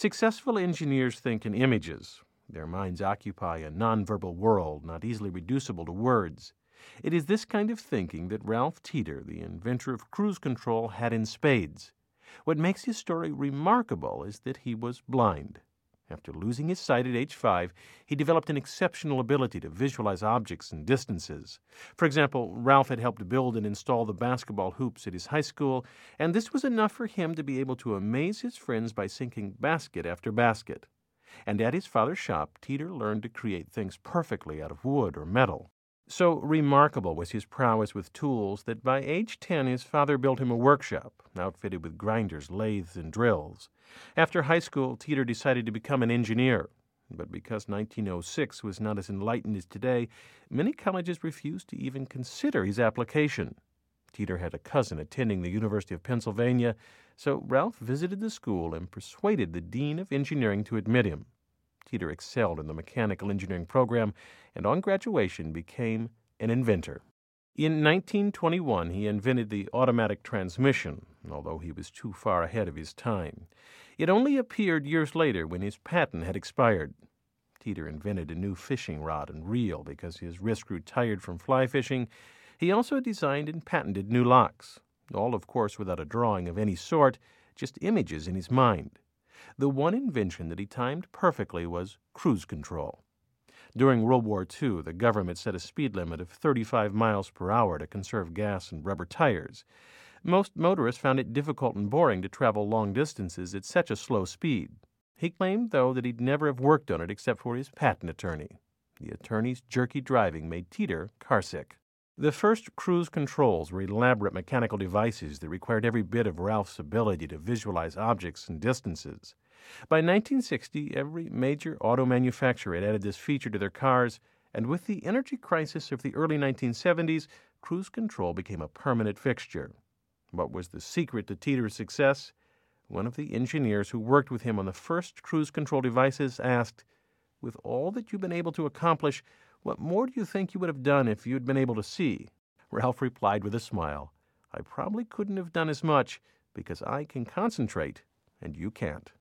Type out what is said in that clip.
Successful engineers think in images. Their minds occupy a nonverbal world not easily reducible to words. It is this kind of thinking that Ralph Teeter, the inventor of cruise control, had in spades. What makes his story remarkable is that he was blind. After losing his sight at age 5, he developed an exceptional ability to visualize objects and distances. For example, Ralph had helped build and install the basketball hoops at his high school, and this was enough for him to be able to amaze his friends by sinking basket after basket. And at his father's shop, Teeter learned to create things perfectly out of wood or metal. So remarkable was his prowess with tools that by age 10 his father built him a workshop, outfitted with grinders, lathes, and drills. After high school, Teeter decided to become an engineer. But because 1906 was not as enlightened as today, many colleges refused to even consider his application. Teeter had a cousin attending the University of Pennsylvania, so Ralph visited the school and persuaded the dean of engineering to admit him. Teeter excelled in the mechanical engineering program and on graduation became an inventor. In 1921, he invented the automatic transmission, although he was too far ahead of his time. It only appeared years later when his patent had expired. Teeter invented a new fishing rod and reel because his wrist grew tired from fly fishing. He also designed and patented new locks, all, of course, without a drawing of any sort, just images in his mind. The one invention that he timed perfectly was cruise control. During World War II, the government set a speed limit of 35 miles per hour to conserve gas and rubber tires. Most motorists found it difficult and boring to travel long distances at such a slow speed. He claimed, though, that he'd never have worked on it except for his patent attorney. The attorney's jerky driving made Teeter carsick. The first cruise controls were elaborate mechanical devices that required every bit of Ralph's ability to visualize objects and distances. By 1960, every major auto manufacturer had added this feature to their cars, and with the energy crisis of the early 1970s, cruise control became a permanent fixture. What was the secret to Teeter's success? One of the engineers who worked with him on the first cruise control devices asked, "With all that you've been able to accomplish, what more do you think you would have done if you'd been able to see?" Ralph replied with a smile, "I probably couldn't have done as much because I can concentrate and you can't."